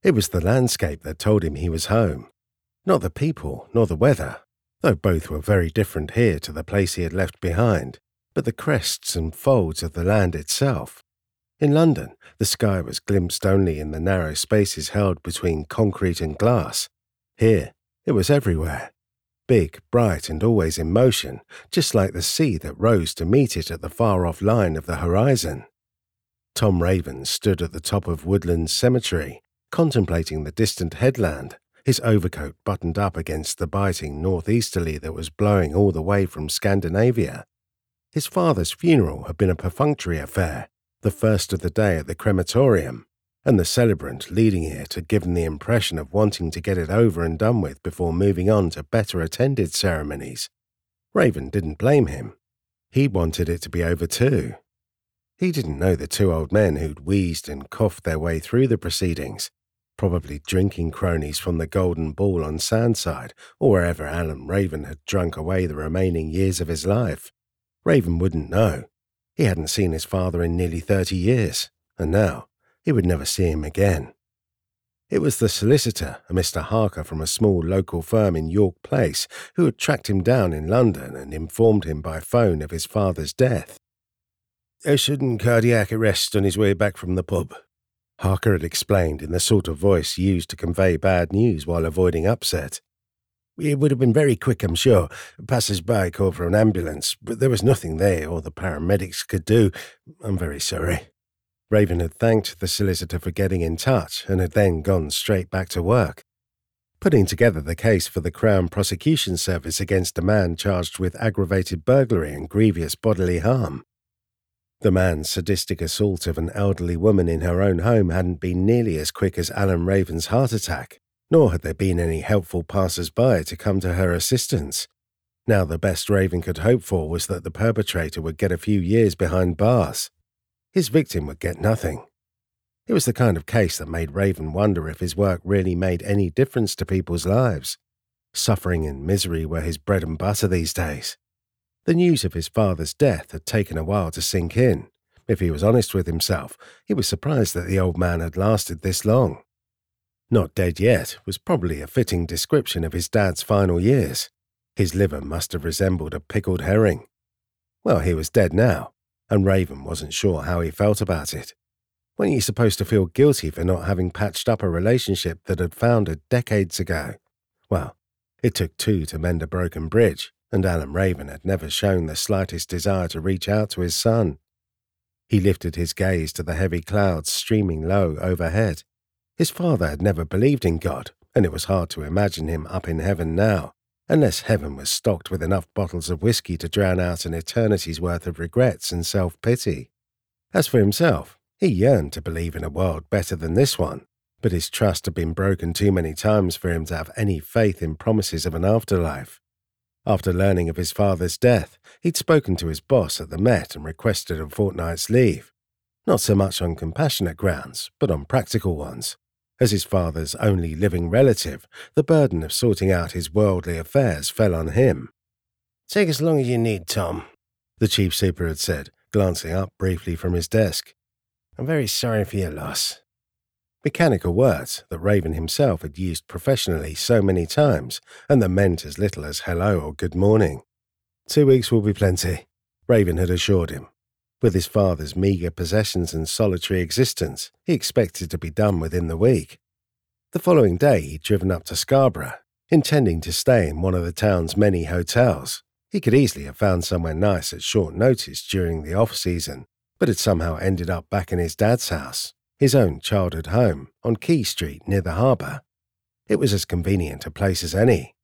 It was the landscape that told him he was home, not the people nor the weather, though both were very different here to the place he had left behind, but the crests and folds of the land itself. In London, the sky was glimpsed only in the narrow spaces held between concrete and glass. Here, it was everywhere. Big, bright, and always in motion, just like the sea that rose to meet it at the far-off line of the horizon. Tom Raven stood at the top of Woodland Cemetery, contemplating the distant headland, his overcoat buttoned up against the biting northeasterly that was blowing all the way from Scandinavia. His father's funeral had been a perfunctory affair, the first of the day at the crematorium, and the celebrant leading it had given the impression of wanting to get it over and done with before moving on to better-attended ceremonies. Raven didn't blame him. He wanted it to be over too. He didn't know the two old men who'd wheezed and coughed their way through the proceedings, probably drinking cronies from the Golden Ball on Sandside or wherever Alan Raven had drunk away the remaining years of his life. Raven wouldn't know. He hadn't seen his father in nearly 30 years, and now he would never see him again. It was the solicitor, a Mr. Harker from a small local firm in York Place, who had tracked him down in London and informed him by phone of his father's death. "A sudden cardiac arrest on his way back from the pub," Harker had explained in the sort of voice used to convey bad news while avoiding upset. "It would have been very quick, I'm sure. Passers-by called for an ambulance, but there was nothing they or the paramedics could do. I'm very sorry." Raven had thanked the solicitor for getting in touch and had then gone straight back to work, putting together the case for the Crown Prosecution Service against a man charged with aggravated burglary and grievous bodily harm. The man's sadistic assault of an elderly woman in her own home hadn't been nearly as quick as Alan Raven's heart attack, nor had there been any helpful passers-by to come to her assistance. Now the best Raven could hope for was that the perpetrator would get a few years behind bars. His victim would get nothing. It was the kind of case that made Raven wonder if his work really made any difference to people's lives. Suffering and misery were his bread and butter these days. The news of his father's death had taken a while to sink in. If he was honest with himself, he was surprised that the old man had lasted this long. Not dead yet was probably a fitting description of his dad's final years. His liver must have resembled a pickled herring. Well, he was dead now, and Raven wasn't sure how he felt about it. When are you supposed to feel guilty for not having patched up a relationship that had foundered decades ago? Well, it took two to mend a broken bridge, and Alan Raven had never shown the slightest desire to reach out to his son. He lifted his gaze to the heavy clouds streaming low overhead. His father had never believed in God, and it was hard to imagine him up in heaven now, unless heaven was stocked with enough bottles of whiskey to drown out an eternity's worth of regrets and self-pity. As for himself, he yearned to believe in a world better than this one, but his trust had been broken too many times for him to have any faith in promises of an afterlife. After learning of his father's death, he'd spoken to his boss at the Met and requested a fortnight's leave. Not so much on compassionate grounds, but on practical ones. As his father's only living relative, the burden of sorting out his worldly affairs fell on him. "Take as long as you need, Tom," the chief super had said, glancing up briefly from his desk. "I'm very sorry for your loss." Mechanical words that Raven himself had used professionally so many times, and that meant as little as hello or good morning. 2 weeks will be plenty, Raven had assured him. With his father's meagre possessions and solitary existence, he expected to be done within the week. The following day he'd driven up to Scarborough, intending to stay in one of the town's many hotels. He could easily have found somewhere nice at short notice during the off-season, but had somehow ended up back in his dad's house, his own childhood home, on Quay Street near the harbour. It was as convenient a place as any,